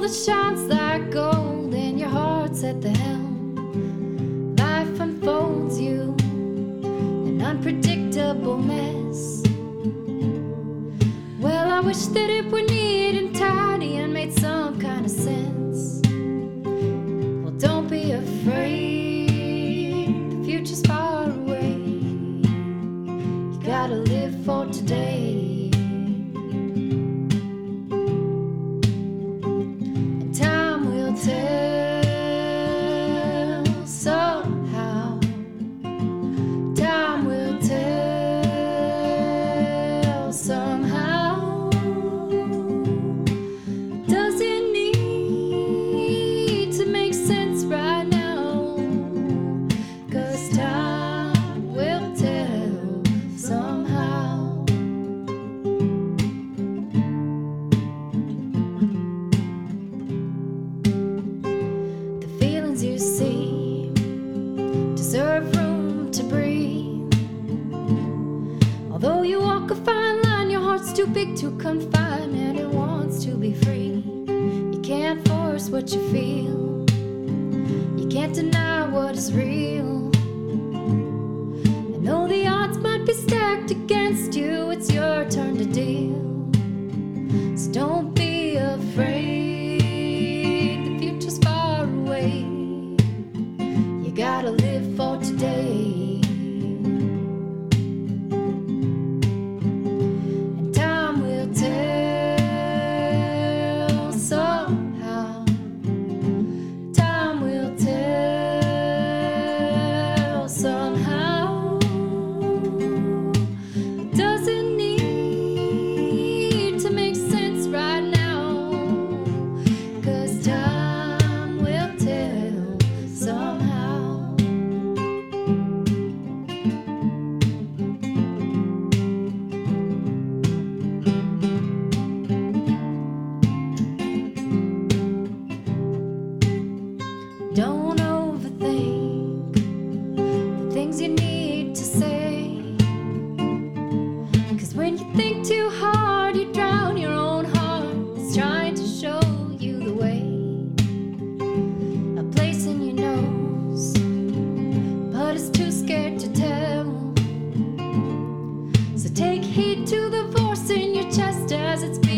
that shines like gold and your heart's at the helm. Life unfolds you an unpredictable mess. Well, I wish that it were neat and tidy and made some kind of sense. Well, don't be afraid, the future's far away. You gotta live for today. Tell somehow, time will tell somehow. Does it need to make sense right now? 'Cause time will tell somehow. You see deserve room to breathe. Although you walk a fine line, your heart's too big to confine, and it wants to be free. You can't force what you feel, you can't deny what is real. And though the odds might be stacked against you, it's your turn to deal. So don't be afraid, the future's far away. You gotta live for today. And time will tell somehow. Time will tell somehow. Doesn't need to make sense right now, 'cause time will tell somehow. Don't overthink the things you need to say, 'cause when you think too hard, you drown your own heart. It's trying to show you the way, a place in your nose, but it's too scared to tell. So take heed to the voice in your chest as it's